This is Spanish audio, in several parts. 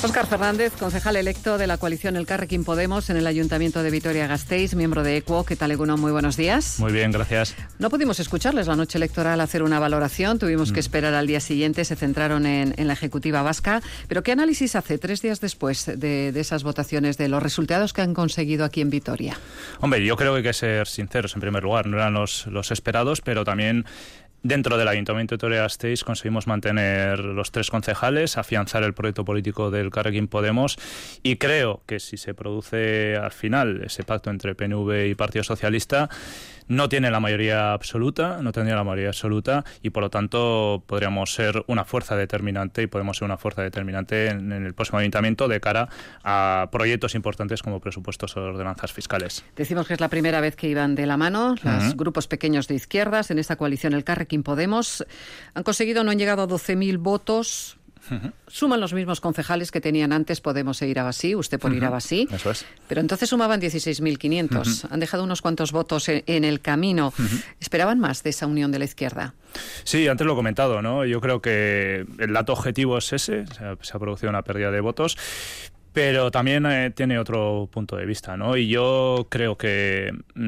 Óscar Fernández, concejal electo de la coalición Elkarrekin Podemos en el Ayuntamiento de Vitoria-Gasteiz, miembro de EQUO. ¿Qué tal, Egunon? Muy buenos días. Muy bien, gracias. No pudimos escucharles la noche electoral hacer una valoración, tuvimos que esperar al día siguiente, se centraron en la Ejecutiva Vasca. Pero ¿qué análisis hace 3 días después de esas votaciones, de los resultados que han conseguido aquí en Vitoria? Hombre, yo creo que hay que ser sinceros en primer lugar. No eran los esperados, pero también dentro del Ayuntamiento de Vitoria-Gasteiz conseguimos mantener los 3 concejales, afianzar el proyecto político del Elkarrekin Podemos, y creo que si se produce al final ese pacto entre PNV y Partido Socialista, no tiene la mayoría absoluta, no tendría la mayoría absoluta, y por lo tanto podríamos ser una fuerza determinante y podemos ser una fuerza determinante en el próximo ayuntamiento de cara a proyectos importantes como presupuestos o ordenanzas fiscales. Decimos que es la primera vez que iban de la mano los grupos pequeños de izquierdas en esta coalición Elkarrekin Podemos. Han conseguido, no han llegado a 12.000 votos. Suman los mismos concejales que tenían antes Podemos e Irabasí, usted por Irabasí. Eso es. Pero entonces sumaban 16.500. Han dejado unos cuantos votos en el camino. ¿Esperaban más de esa unión de la izquierda? Sí, antes lo he comentado, ¿no? Yo creo que el dato objetivo es ese. Se ha producido una pérdida de votos. Pero también tiene otro punto de vista, ¿no? Y yo creo que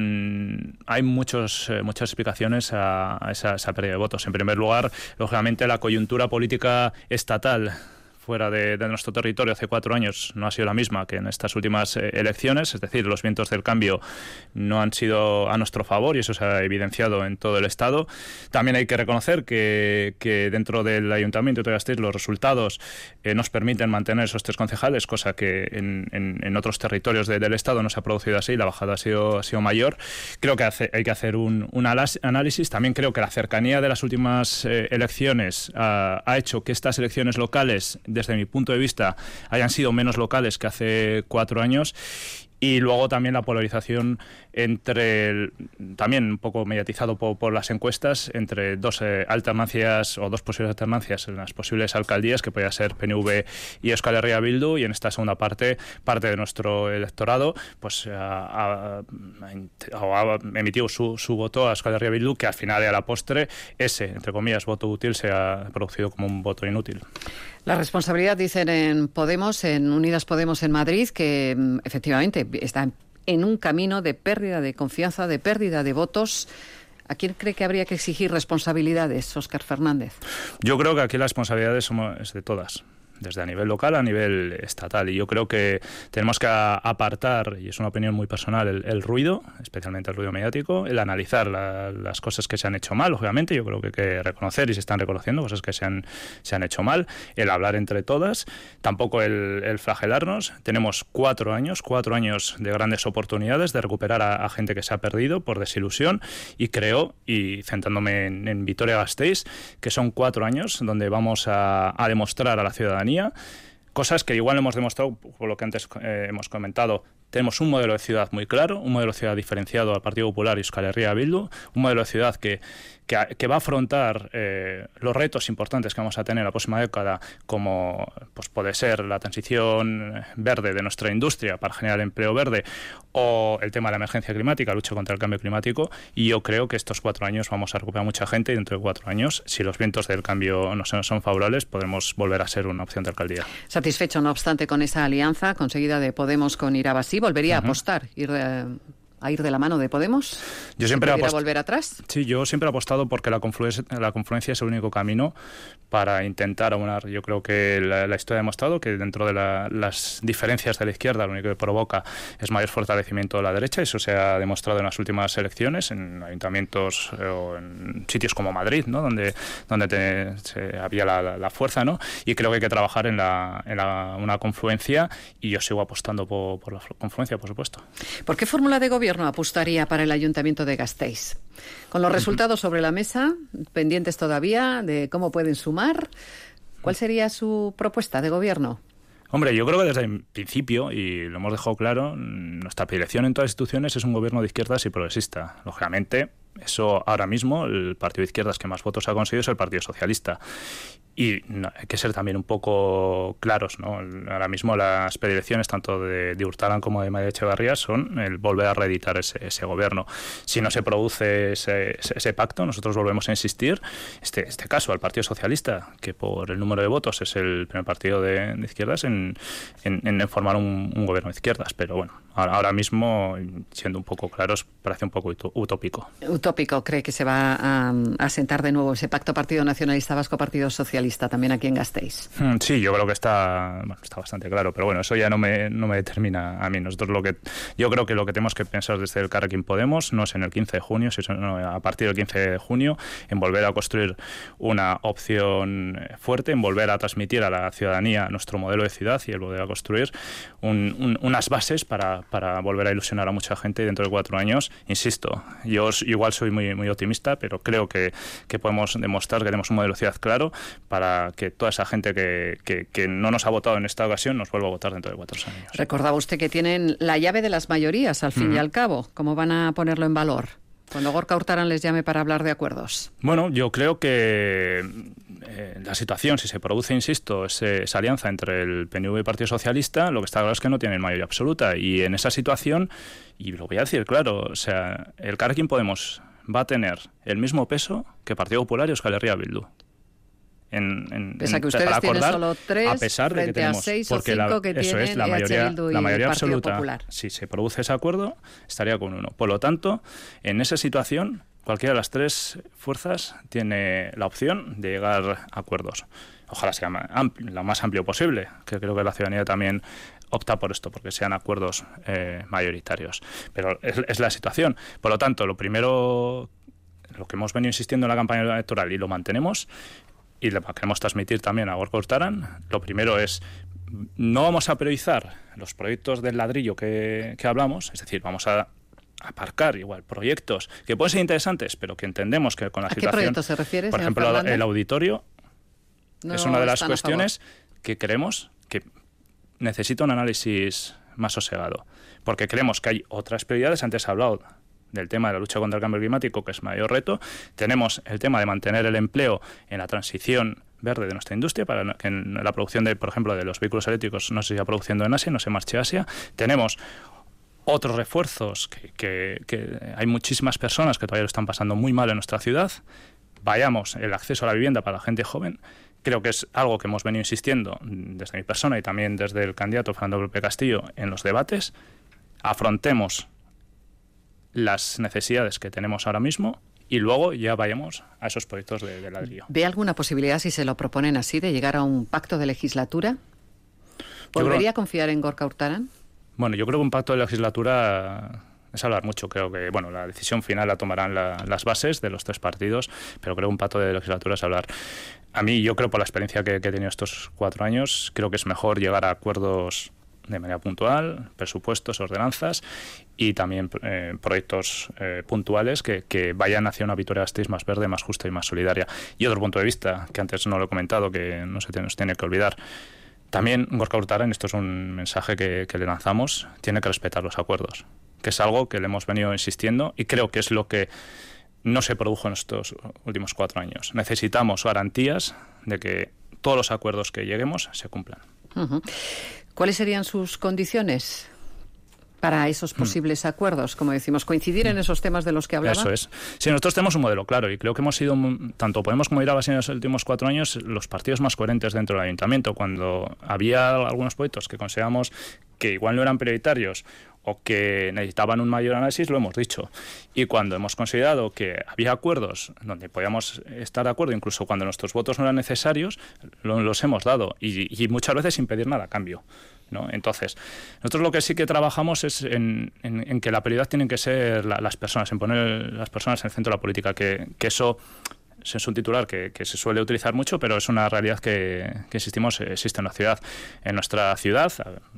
hay muchas explicaciones a esa pérdida de votos. En primer lugar, lógicamente, la coyuntura política estatal fuera de nuestro territorio hace 4 años no ha sido la misma que en estas últimas elecciones, es decir, los vientos del cambio no han sido a nuestro favor y eso se ha evidenciado en todo el Estado. También hay que reconocer que dentro del Ayuntamiento de Vitoria-Gasteiz los resultados nos permiten mantener esos 3 concejales, cosa que en otros territorios del Estado no se ha producido así, la bajada ha sido mayor. Creo que hay que hacer un análisis. También creo que la cercanía de las últimas elecciones ha hecho que estas elecciones locales, desde mi punto de vista, hayan sido menos locales que hace 4 años. Y luego también la polarización también un poco mediatizado por las encuestas, entre 2 alternancias o 2 posibles alternancias en las posibles alcaldías, que podía ser PNV y Euskal Herria Bildu, y en esta segunda parte de nuestro electorado pues ha emitido su voto a Euskal Herria Bildu, que al final y a la postre ese, entre comillas, voto útil se ha producido como un voto inútil. La responsabilidad, dicen en Podemos, en Unidas Podemos en Madrid, que efectivamente está en un camino de pérdida de confianza, de pérdida de votos. ¿A quién cree que habría que exigir responsabilidades, Óscar Fernández? Yo creo que aquí las responsabilidades es de todas, desde a nivel local a nivel estatal, y yo creo que tenemos que apartar, y es una opinión muy personal, el ruido, especialmente el ruido mediático, el analizar las cosas que se han hecho mal. Obviamente yo creo que hay que reconocer, y se están reconociendo cosas que se han hecho mal, el hablar entre todas, tampoco el flagelarnos. Tenemos 4 años de grandes oportunidades de recuperar a gente que se ha perdido por desilusión, y creo, y centrándome en Vitoria-Gasteiz, que son 4 años donde vamos a demostrar a la ciudadanía cosas que igual hemos demostrado por lo que antes hemos comentado. Tenemos un modelo de ciudad muy claro, un modelo de ciudad diferenciado al Partido Popular y Euskal Herria Bildu, un modelo de ciudad que va a afrontar los retos importantes que vamos a tener en la próxima década, como pues puede ser la transición verde de nuestra industria para generar empleo verde, o el tema de la emergencia climática, lucha contra el cambio climático. Y yo creo que estos 4 años vamos a recuperar mucha gente, y dentro de 4 años, si los vientos del cambio no son favorables, podremos volver a ser una opción de alcaldía. Satisfecho, no obstante, con esa alianza conseguida de Podemos con Irabasí, ¿volvería a apostar, a ir de la mano de Podemos? Yo siempre volver atrás. Sí, yo siempre he apostado porque la confluencia es el único camino para intentar aunar. Yo creo que la historia ha demostrado que dentro de las diferencias de la izquierda, lo único que provoca es mayor fortalecimiento de la derecha. Eso se ha demostrado en las últimas elecciones, en ayuntamientos o en sitios como Madrid, ¿no? donde había la fuerza, ¿no? Y creo que hay que trabajar en una confluencia, y yo sigo apostando por la confluencia, por supuesto. ¿Por qué fórmula de gobierno apostaría para el Ayuntamiento de Gasteiz? Con los resultados sobre la mesa, pendientes todavía de cómo pueden sumar, ¿cuál sería su propuesta de gobierno? Hombre, yo creo que desde el principio, y lo hemos dejado claro, nuestra predilección en todas las instituciones es un gobierno de izquierdas y progresista. Lógicamente, Eso ahora mismo, el partido de izquierdas que más votos ha conseguido es el Partido Socialista. Y hay que ser también un poco claros, ¿no? Ahora mismo las predilecciones tanto de Hurtaran como de María Echevarría son el volver a reeditar ese gobierno. Si no se produce ese pacto, nosotros volvemos a insistir, este caso al Partido Socialista, que por el número de votos es el primer partido de izquierdas, en formar un gobierno de izquierdas. Pero bueno, ahora mismo, siendo un poco claros, parece un poco utópico. Utópico. ¿Cree que se va a sentar de nuevo ese pacto Partido Nacionalista Vasco-Partido Socialista también aquí en Gasteiz? Sí, yo creo que está bastante claro, pero bueno, eso ya no me determina a mí. Nosotros yo creo que lo que tenemos que pensar desde el Elkarrekin Podemos no es en el 15 de junio, sino a partir del 15 de junio, en volver a construir una opción fuerte, en volver a transmitir a la ciudadanía nuestro modelo de ciudad y el volver a construir unas bases para volver a ilusionar a mucha gente dentro de 4 años. Insisto, yo igual soy muy, muy optimista, pero creo que podemos demostrar que tenemos un modelo de ciudad claro para que toda esa gente que no nos ha votado en esta ocasión nos vuelva a votar dentro de 4 años. Recordaba usted que tienen la llave de las mayorías, al fin y al cabo. ¿Cómo van a ponerlo en valor cuando Gorka Hurtaran les llame para hablar de acuerdos? Bueno, yo creo que la situación, si se produce, insisto, esa alianza entre el PNV y el Partido Socialista, lo que está claro es que no tienen mayoría absoluta. Y en esa situación, y lo voy a decir claro, o sea, el Elkarrekin Podemos va a tener el mismo peso que Partido Popular y Euskal Herria Bildu. Pese a que ustedes tienen solo 3 a pesar de que tenemos, 6 o 5 que eso tienen es, la mayoría Partido absoluta. Popular. Si se produce ese acuerdo, estaría con 1. Por lo tanto, en esa situación, cualquiera de las 3 fuerzas tiene la opción de llegar a acuerdos. Ojalá sea lo más amplio posible, que creo que la ciudadanía también opta por esto, porque sean acuerdos mayoritarios. Pero es la situación. Por lo tanto, lo primero, lo que hemos venido insistiendo en la campaña electoral y lo mantenemos, y lo queremos transmitir también a Gorka Hurtaran, lo primero es, no vamos a priorizar los proyectos del ladrillo que hablamos, es decir, vamos a aparcar igual proyectos que pueden ser interesantes, pero que entendemos que con la situación... ¿A qué proyectos se refiere, por señor ejemplo, Fernández? el auditorio es una de las cuestiones que creemos que necesita un análisis más sosegado, porque creemos que hay otras prioridades. Antes he hablado del tema de la lucha contra el cambio climático, que es mayor reto. Tenemos el tema de mantener el empleo en la transición verde de nuestra industria, para que en la producción, por ejemplo, de los vehículos eléctricos no se siga produciendo en Asia, no se marche a Asia. Tenemos otros refuerzos, que hay muchísimas personas que todavía lo están pasando muy mal en nuestra ciudad. Vayamos, el acceso a la vivienda para la gente joven. Creo que es algo que hemos venido insistiendo desde mi persona y también desde el candidato Fernando López Castillo en los debates. Afrontemos las necesidades que tenemos ahora mismo y luego ya vayamos a esos proyectos de ladrillo. ¿Ve alguna posibilidad, si se lo proponen así, de llegar a un pacto de legislatura? ¿Volvería a confiar en Gorka Hurtaran? Bueno, yo creo que un pacto de legislatura es hablar mucho. Creo que la decisión final la tomarán las bases de los 3 partidos, pero creo que un pacto de legislatura es hablar. A mí, yo creo, por la experiencia que he tenido estos 4 años, creo que es mejor llegar a acuerdos de manera puntual, presupuestos, ordenanzas y también proyectos puntuales que vayan hacia una Vitoria-Gasteiz más verde, más justa y más solidaria. Y otro punto de vista, que antes no lo he comentado, que no se nos tiene que olvidar. También Gorka Hurtaran, esto es un mensaje que le lanzamos, tiene que respetar los acuerdos, que es algo que le hemos venido insistiendo y creo que es lo que no se produjo en estos últimos 4 años. Necesitamos garantías de que todos los acuerdos que lleguemos se cumplan. Uh-huh. ¿Cuáles serían sus condiciones para esos posibles acuerdos? Como decimos, coincidir en esos temas de los que hablaba. Eso es. Sí, nosotros tenemos un modelo claro y creo que hemos sido, tanto Podemos como Irabas en los últimos 4 años, los partidos más coherentes dentro del ayuntamiento. Cuando había algunos proyectos que consideramos que igual no eran prioritarios o que necesitaban un mayor análisis, lo hemos dicho. Y cuando hemos considerado que había acuerdos donde podíamos estar de acuerdo, incluso cuando nuestros votos no eran necesarios, los hemos dado y muchas veces sin pedir nada a cambio, ¿no? Entonces, nosotros lo que sí que trabajamos es en que la prioridad tienen que ser las personas, en poner las personas en el centro de la política, que eso es un titular que se suele utilizar mucho, pero es una realidad que insistimos, existe en la ciudad. En nuestra ciudad,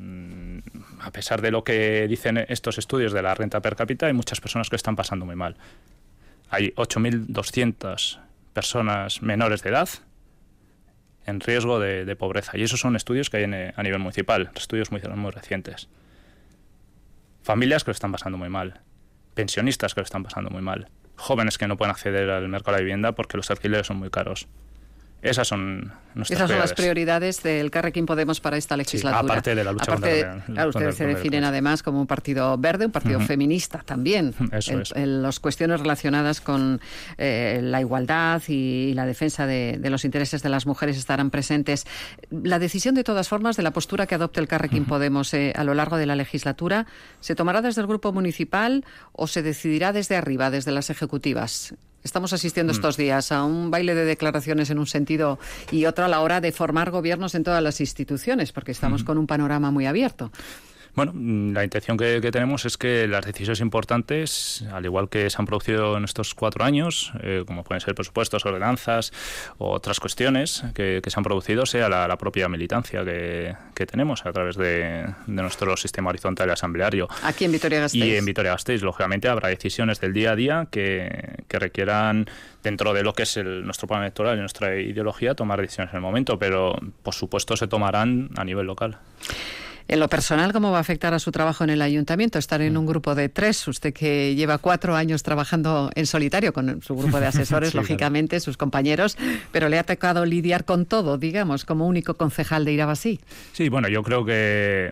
a pesar de lo que dicen estos estudios de la renta per cápita, hay muchas personas que están pasando muy mal. Hay 8.200 personas menores de edad en riesgo de pobreza, y esos son estudios que hay a nivel municipal, estudios muy recientes. Familias que lo están pasando muy mal, pensionistas que lo están pasando muy mal, jóvenes que no pueden acceder al mercado de la vivienda porque los alquileres son muy caros. Esas son las prioridades del Elkarrekin Podemos para esta legislatura. Sí, aparte de la lucha contra claro, ustedes se definen además como un partido verde, un partido feminista también. Eso es. En las cuestiones relacionadas con la igualdad y la defensa de los intereses de las mujeres estarán presentes. La decisión, de todas formas, de la postura que adopte el Elkarrekin Podemos a lo largo de la legislatura, ¿se tomará desde el grupo municipal o se decidirá desde arriba, desde las ejecutivas? Estamos asistiendo estos días a un baile de declaraciones en un sentido y otro a la hora de formar gobiernos en todas las instituciones, porque estamos con un panorama muy abierto. Bueno, la intención que tenemos es que las decisiones importantes, al igual que se han producido en estos 4 años, como pueden ser presupuestos, ordenanzas o otras cuestiones que se han producido, sea la propia militancia que tenemos a través de nuestro sistema horizontal y asambleario. Aquí en Vitoria-Gasteiz. Y en Vitoria-Gasteiz, lógicamente, habrá decisiones del día a día que requieran, dentro de lo que es nuestro plan electoral y nuestra ideología, tomar decisiones en el momento, pero por supuesto se tomarán a nivel local. En lo personal, ¿cómo va a afectar a su trabajo en el ayuntamiento estar en un grupo de 3? Usted que lleva 4 años trabajando en solitario con su grupo de asesores, sí, lógicamente, claro, sus compañeros, pero le ha tocado lidiar con todo, digamos, como único concejal de Irabasí. Sí, bueno, yo creo que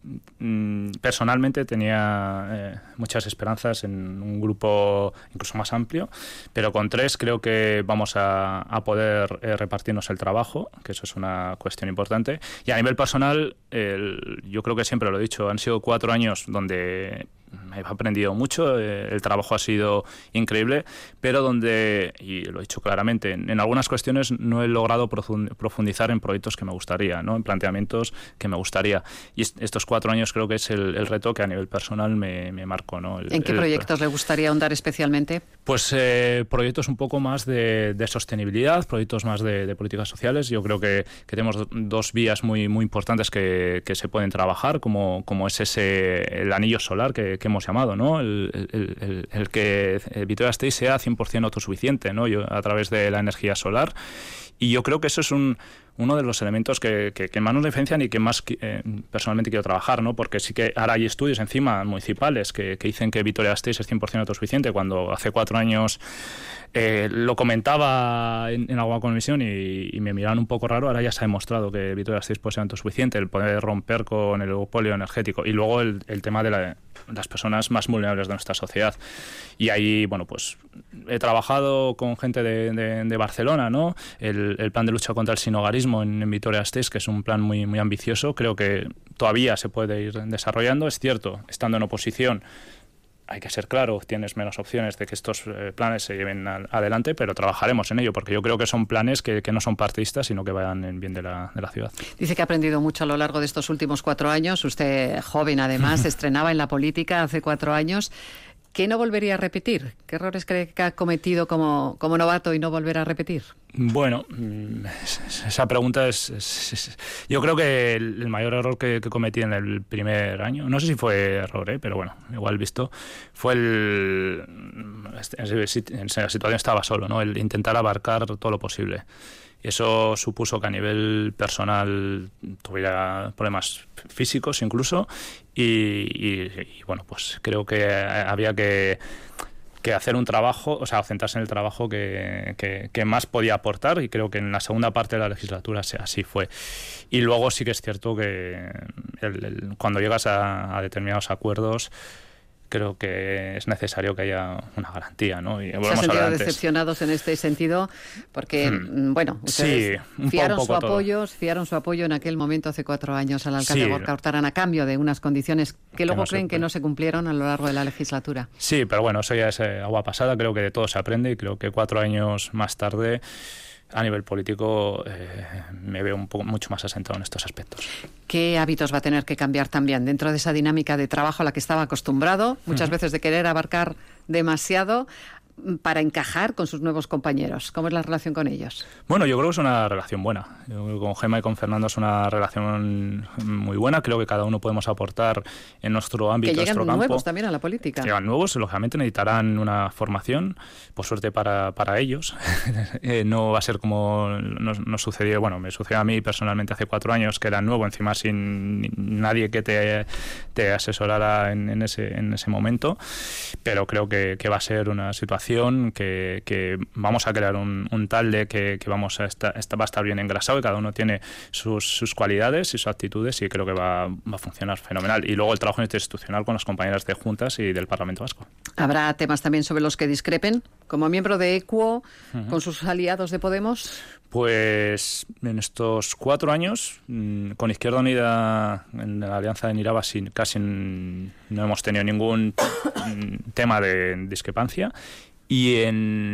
personalmente tenía muchas esperanzas en un grupo incluso más amplio, pero con 3 creo que vamos a poder repartirnos el trabajo, que eso es una cuestión importante. Y a nivel personal, yo creo que siempre lo he dicho, han sido 4 años donde he aprendido mucho, el trabajo ha sido increíble, pero donde, y lo he dicho claramente, en algunas cuestiones no he logrado profundizar en proyectos que me gustaría, ¿no? En planteamientos que me gustaría. Y estos 4 años creo que es el reto que a nivel personal me marcó, ¿no? ¿En qué proyectos le gustaría ahondar especialmente? Pues proyectos un poco más de sostenibilidad, proyectos más de políticas sociales. Yo creo que tenemos 2 vías muy importantes que se pueden trabajar, como es el anillo solar que hemos llamado, ¿no? El que Vitoria-Gasteiz sea 100% autosuficiente, ¿no? A través de la energía solar. Y yo creo que eso es uno de los elementos que más nos diferencian y que más personalmente quiero trabajar, ¿no? Porque sí que ahora hay estudios encima municipales que dicen que Vitoria-Gasteiz es 100% autosuficiente, cuando hace 4 años lo comentaba en alguna comisión y me miraban un poco raro. Ahora ya se ha demostrado que Vitoria-Gasteiz puede ser autosuficiente, el poder romper con el oligopolio energético y luego el tema de las personas más vulnerables de nuestra sociedad. Y ahí, bueno, pues he trabajado con gente de Barcelona, ¿no? El plan de lucha contra el sinhogarismo en Vitoria-Gasteiz, que es un plan muy ambicioso. Creo que todavía se puede ir desarrollando. Es cierto, estando en oposición, hay que ser claro, tienes menos opciones de que estos planes se lleven adelante, pero trabajaremos en ello, porque yo creo que son planes que no son partidistas, sino que vayan en bien de la ciudad. Dice que ha aprendido mucho a lo largo de estos últimos 4 años. Usted, joven además, se estrenaba en la política hace 4 años. ¿Qué no volvería a repetir? ¿Qué errores cree que ha cometido como novato y no volverá a repetir? Bueno, esa pregunta es yo creo que el mayor error que cometí en el primer año, no sé si fue error, pero bueno, igual visto, fue en la situación estaba solo, ¿no? El intentar abarcar todo lo posible. Y eso supuso que a nivel personal tuviera problemas físicos incluso y bueno, pues creo que había que hacer un trabajo, o sea, centrarse en el trabajo que más podía aportar, y creo que en la segunda parte de la legislatura así fue. Y luego sí que es cierto que cuando llegas a determinados acuerdos, creo que es necesario que haya una garantía, ¿no? Y ¿se han sentido decepcionados en este sentido? Porque, bueno, ustedes sí, fiaron su apoyo en aquel momento, hace 4 años, al alcalde Gorka Urtaran, a cambio de unas condiciones que luego creen que no se cumplieron a lo largo de la legislatura. Sí, pero bueno, eso ya es agua pasada. Creo que de todo se aprende y creo que 4 años más tarde, a nivel político, me veo mucho más asentado en estos aspectos. ¿Qué hábitos va a tener que cambiar también dentro de esa dinámica de trabajo a la que estaba acostumbrado, muchas veces de querer abarcar demasiado para encajar con sus nuevos compañeros? ¿Cómo es la relación con ellos? Bueno, yo creo que es una relación buena. Yo creo que con Gemma y con Fernando es una relación muy buena. Creo que cada uno podemos aportar en nuestro ámbito, que llegan nuestro campo. Nuevos también a la política. Llegan nuevos, lógicamente necesitarán una formación, por suerte para ellos. No va a ser como nos sucedió, bueno, me sucedió a mí personalmente hace 4 años, que era nuevo, encima sin nadie que te asesorara en ese momento, pero creo que va a ser una situación organización, que vamos a crear un talde que vamos a va a estar bien engrasado y cada uno tiene sus cualidades y sus actitudes y creo que va a funcionar fenomenal. Y luego el trabajo interinstitucional con las compañeras de juntas y del Parlamento Vasco. ¿Habrá temas también sobre los que discrepen? Como miembro de EQUO, con sus aliados de Podemos. Pues en estos 4 años, con Izquierda Unida en la alianza de Niraba casi no hemos tenido ningún tema de discrepancia. Y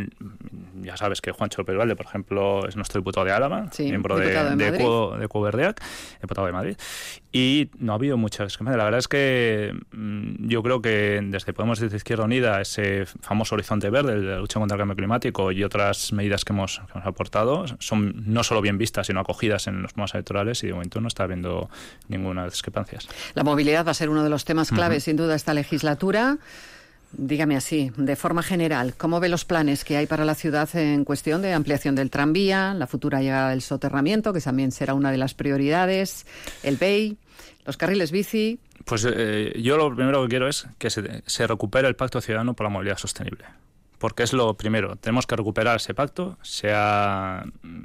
ya sabes que Juancho López Valde, por ejemplo, es nuestro diputado de Álava, sí, miembro de EQUO Verdeac, diputado de Madrid, y no ha habido mucha discrepancia. La verdad es que yo creo que desde Podemos, desde Izquierda Unida, ese famoso horizonte verde, de la lucha contra el cambio climático y otras medidas que hemos aportado, son no solo bien vistas, sino acogidas en los programas electorales y de momento no está habiendo ninguna discrepancia. La movilidad va a ser uno de los temas clave, sin duda, esta legislatura. Dígame así, de forma general, ¿cómo ve los planes que hay para la ciudad en cuestión de ampliación del tranvía, la futura llegada del soterramiento, que también será una de las prioridades, el BEI, los carriles bici? Pues yo lo primero que quiero es que se recupere el Pacto Ciudadano por la Movilidad Sostenible. Porque es lo primero, tenemos que recuperar ese pacto, se ha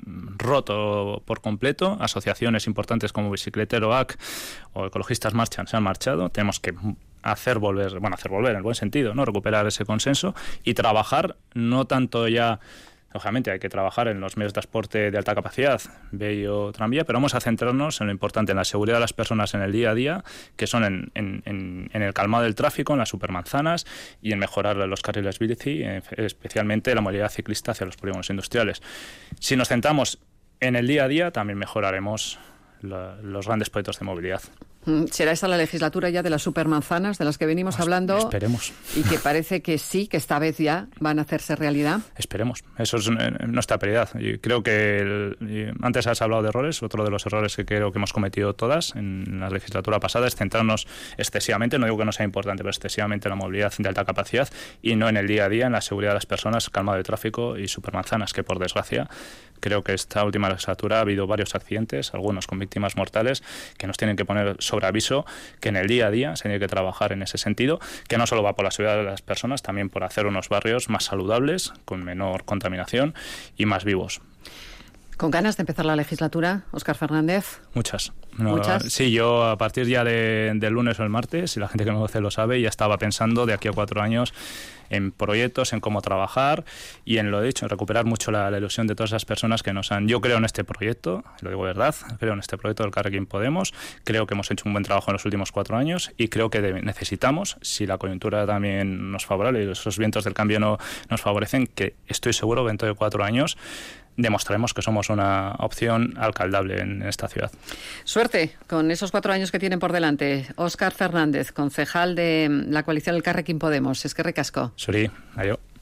roto por completo, asociaciones importantes como Bicicletero AC o Ecologistas Marchan se han marchado, tenemos que hacer volver en el buen sentido, ¿no? Recuperar ese consenso y trabajar no tanto ya. Lógicamente hay que trabajar en los medios de transporte de alta capacidad, BEI o tranvía, pero vamos a centrarnos en lo importante, en la seguridad de las personas en el día a día, que son en el calmado del tráfico, en las supermanzanas y en mejorar los carriles bici, especialmente la movilidad ciclista hacia los polígonos industriales. Si nos centramos en el día a día, también mejoraremos los grandes proyectos de movilidad. ¿Será esta la legislatura ya de las supermanzanas de las que venimos hablando? Esperemos. Y que parece que sí, que esta vez ya van a hacerse realidad. Esperemos. Eso es nuestra prioridad. Y creo que antes has hablado de errores. Otro de los errores que creo que hemos cometido todas en la legislatura pasada es centrarnos excesivamente, no digo que no sea importante, pero excesivamente en la movilidad de alta capacidad y no en el día a día, en la seguridad de las personas, calmado de tráfico y supermanzanas, que por desgracia creo que esta última legislatura ha habido varios accidentes, algunos con víctimas mortales, que nos tienen que poner sobre aviso que en el día a día se tiene que trabajar en ese sentido, que no solo va por la seguridad de las personas, también por hacer unos barrios más saludables, con menor contaminación y más vivos. ¿Con ganas de empezar la legislatura, Óscar Fernández? Muchas. ¿Muchas? Sí, yo a partir ya del lunes o el martes, y la gente que me conoce lo sabe, ya estaba pensando de aquí a 4 años en proyectos, en cómo trabajar y en lo dicho, en recuperar mucho la ilusión de todas esas personas que nos han... Yo creo en este proyecto, lo digo de verdad, creo en este proyecto del Carrequín Podemos, creo que hemos hecho un buen trabajo en los últimos 4 años y creo que necesitamos, si la coyuntura también nos favorece y esos vientos del cambio no nos favorecen, que estoy seguro que dentro de 4 años demostraremos que somos una opción alcaldable en esta ciudad. Suerte con esos 4 años que tienen por delante. Óscar Fernández, concejal de la coalición El Carrequín Podemos. Eskerrik asko. Suri, adiós.